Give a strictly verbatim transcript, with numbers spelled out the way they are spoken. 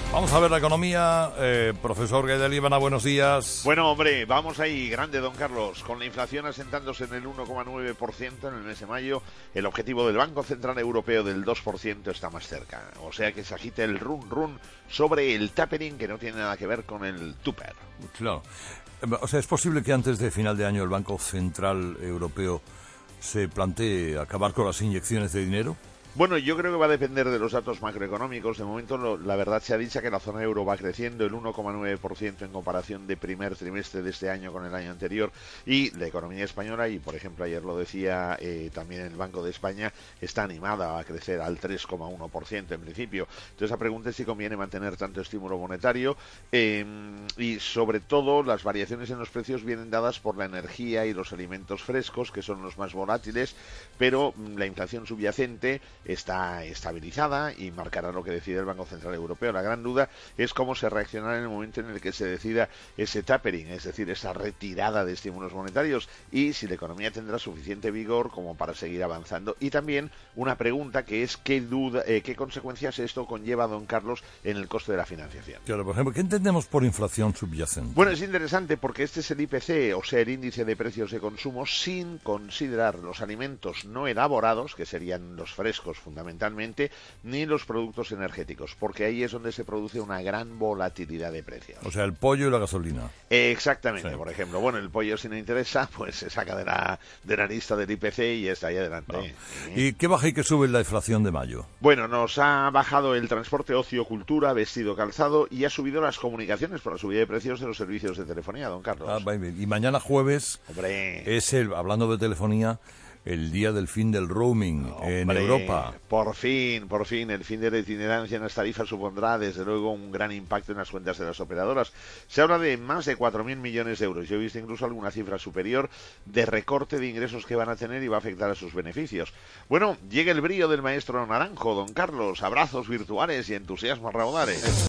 Vamos a ver la economía. Eh, profesor Guedel Líbana, buenos días. Bueno, hombre, vamos ahí, grande, don Carlos. Con la inflación asentándose en el uno coma nueve por ciento en el mes de mayo, el objetivo del Banco Central Europeo del dos por ciento está más cerca. O sea que se agita el run-run sobre el tapering, que no tiene nada que ver con el tupper. Claro. O sea, ¿es posible que antes de final de año el Banco Central Europeo se plantee acabar con las inyecciones de dinero? Bueno, yo creo que va a depender de los datos macroeconómicos. De momento, lo, la verdad se ha dicho que la zona euro va creciendo el uno coma nueve por ciento en comparación de primer trimestre de este año con el año anterior. Y la economía española, y por ejemplo ayer lo decía eh, también el Banco de España, está animada a crecer al tres coma uno por ciento en principio. Entonces la pregunta es si conviene mantener tanto estímulo monetario eh, y sobre todo las variaciones en los precios vienen dadas por la energía y los alimentos frescos, que son los más volátiles, pero la inflación subyacente está estabilizada y marcará lo que decide el Banco Central Europeo. La gran duda es cómo se reaccionará en el momento en el que se decida ese tapering, es decir, esa retirada de estímulos monetarios, y si la economía tendrá suficiente vigor como para seguir avanzando. Y también una pregunta que es qué duda, eh, qué consecuencias esto conlleva, don Carlos, en el coste de la financiación. Claro, por ejemplo, ¿qué entendemos por inflación subyacente? Bueno, es interesante porque este es el I P C, o sea, el índice de precios de consumo, sin considerar los alimentos no elaborados, que serían los frescos fundamentalmente, ni los productos energéticos, porque ahí es donde se produce una gran volatilidad de precios. O sea, el pollo y la gasolina. Eh, exactamente, sí. Por ejemplo, bueno, el pollo, si no interesa, pues se saca de la, de la lista del I P C y está ahí adelante. No. ¿Eh? ¿Y qué baja y qué sube la inflación de mayo? Bueno, nos ha bajado el transporte, ocio, cultura, vestido, calzado, y ha subido las comunicaciones por la subida de precios de los servicios de telefonía, don Carlos. Ah, y mañana jueves, Hombre. es el, hablando de telefonía, el día del fin del roaming Hombre, en Europa. Por fin, por fin, el fin de la itinerancia en las tarifas supondrá, desde luego, un gran impacto en las cuentas de las operadoras. Se habla de más de cuatro mil millones de euros. Yo he visto incluso alguna cifra superior de recorte de ingresos que van a tener y va a afectar a sus beneficios. Bueno, llega el brío del maestro Naranjo, don Carlos. Abrazos virtuales y entusiasmos raudales.